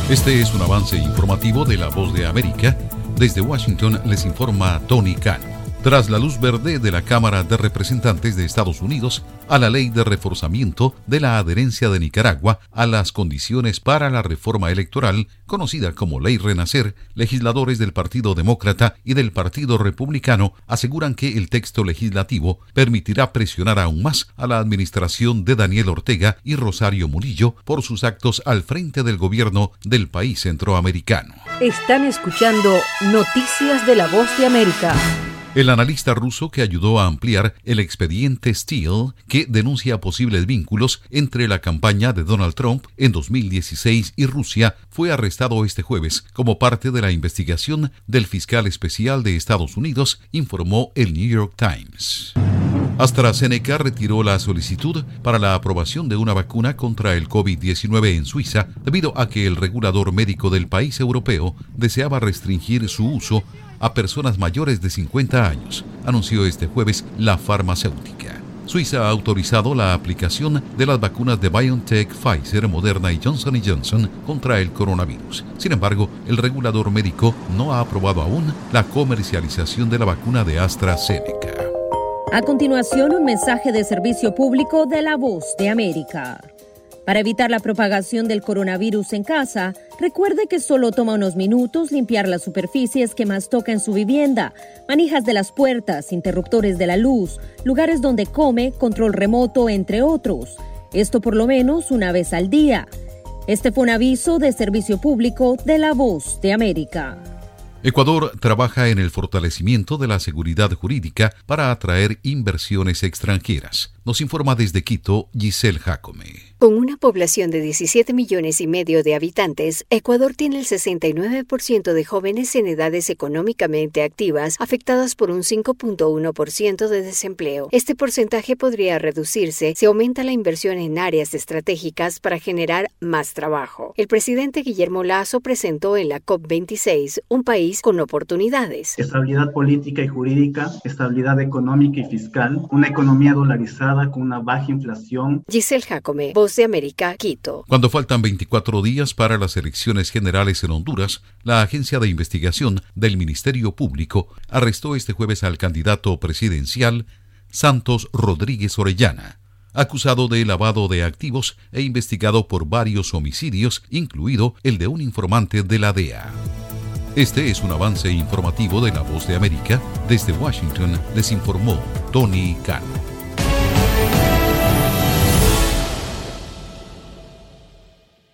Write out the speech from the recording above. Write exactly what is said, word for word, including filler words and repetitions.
Este es un avance informativo de La Voz de América. Desde Washington les informa Tony Cano. Tras la luz verde de la Cámara de Representantes de Estados Unidos a la ley de reforzamiento de la adherencia de Nicaragua a las condiciones para la reforma electoral, conocida como Ley Renacer, legisladores del Partido Demócrata y del Partido Republicano aseguran que el texto legislativo permitirá presionar aún más a la administración de Daniel Ortega y Rosario Murillo por sus actos al frente del gobierno del país centroamericano. Están escuchando Noticias de La Voz de América. El analista ruso que ayudó a ampliar el expediente Steele, que denuncia posibles vínculos entre la campaña de Donald Trump en dos mil dieciséis y Rusia, fue arrestado este jueves como parte de la investigación del fiscal especial de Estados Unidos, informó el New York Times. AstraZeneca retiró la solicitud para la aprobación de una vacuna contra el COVID diecinueve en Suiza debido a que el regulador médico del país europeo deseaba restringir su uso a personas mayores de cincuenta años, anunció este jueves la farmacéutica. Suiza ha autorizado la aplicación de las vacunas de BioNTech, Pfizer, Moderna y Johnson y Johnson contra el coronavirus. Sin embargo, el regulador médico no ha aprobado aún la comercialización de la vacuna de AstraZeneca. A continuación, un mensaje de servicio público de La Voz de América. Para evitar la propagación del coronavirus en casa, recuerde que solo toma unos minutos limpiar las superficies que más toca en su vivienda, manijas de las puertas, interruptores de la luz, lugares donde come, control remoto, entre otros. Esto por lo menos una vez al día. Este fue un aviso de servicio público de La Voz de América. Ecuador trabaja en el fortalecimiento de la seguridad jurídica para atraer inversiones extranjeras. Nos informa desde Quito, Giselle Jacome. Con una población de diecisiete millones y medio de habitantes, Ecuador tiene el sesenta y nueve por ciento de jóvenes en edades económicamente activas, afectadas por un cinco punto uno por ciento de desempleo. Este porcentaje podría reducirse si aumenta la inversión en áreas estratégicas para generar más trabajo. El presidente Guillermo Lasso presentó en la COP veintiséis un país con oportunidades. Estabilidad política y jurídica, estabilidad económica y fiscal, una economía dolarizada con una baja inflación. Giselle Jacome, Voz de América, Quito. Cuando faltan veinticuatro días para las elecciones generales en Honduras, la agencia de investigación del Ministerio Público arrestó este jueves al candidato presidencial Santos Rodríguez Orellana, acusado de lavado de activos e investigado por varios homicidios, incluido el de un informante de la D E A. Este es un avance informativo de La Voz de América. Desde Washington les informó Tony Cano.